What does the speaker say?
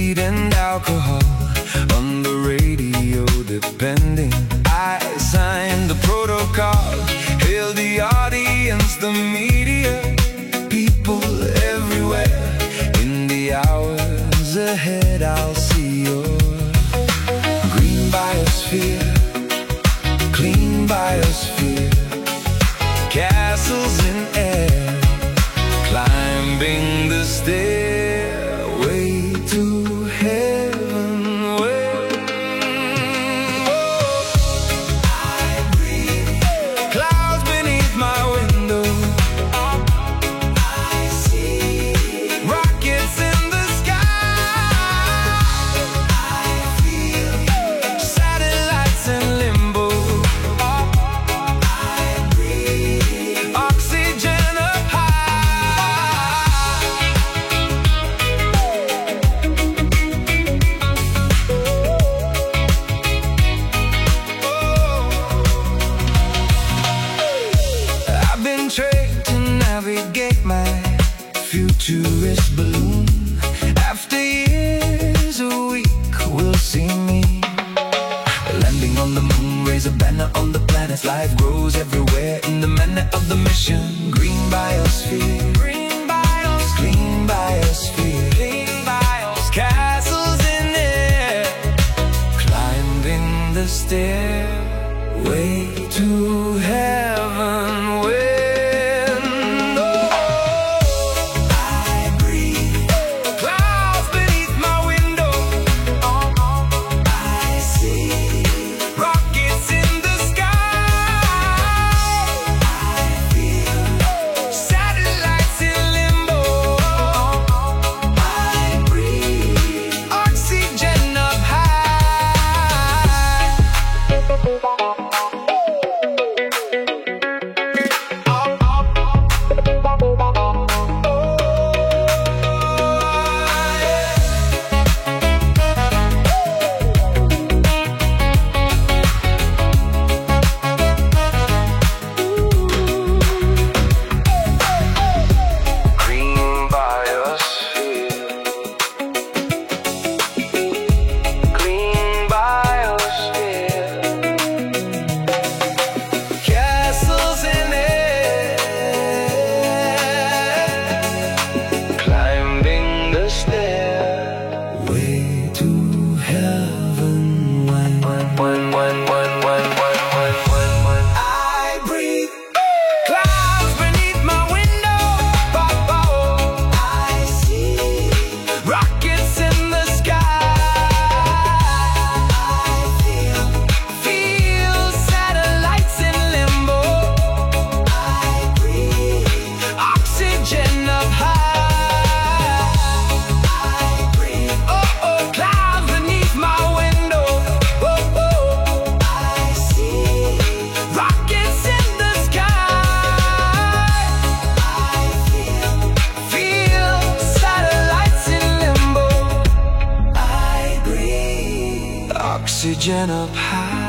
weed and alcohol on the radio depending. I signed the protocol, hail the audience, the media, people everywhere. In the hours ahead I'll see your green biosphere, clean biosphere, castles in air, climbing the stairway to heaven. I breathe clouds beneath my window. I see rockets in the sky. I feel satellites in limbo. I breathe oxygen up high. I've been trained to navigate my futurist balloon. After years, a week will see me landing on the moon, raise a banner on the planets. Life grows everywhere in the manner of the mission. Green biosphere, green bios, clean biosphere, clean bios, castles in air, climbing the stairway to heaven. I breathe clouds beneath my window. I see rockets in the sky. I feel satellites in limbo. I breathe oxygen up high. Green biosphere, clean biosphere, castles in air, climbing the stairway to heaven. I breathe clouds beneath my window. I see rockets in the sky. I feel satellites in limbo. I breathe oxygen up high. I breathe clouds beneath my window. I see rockets in the sky. I feel satellites in limbo. I breathe oxygen up high.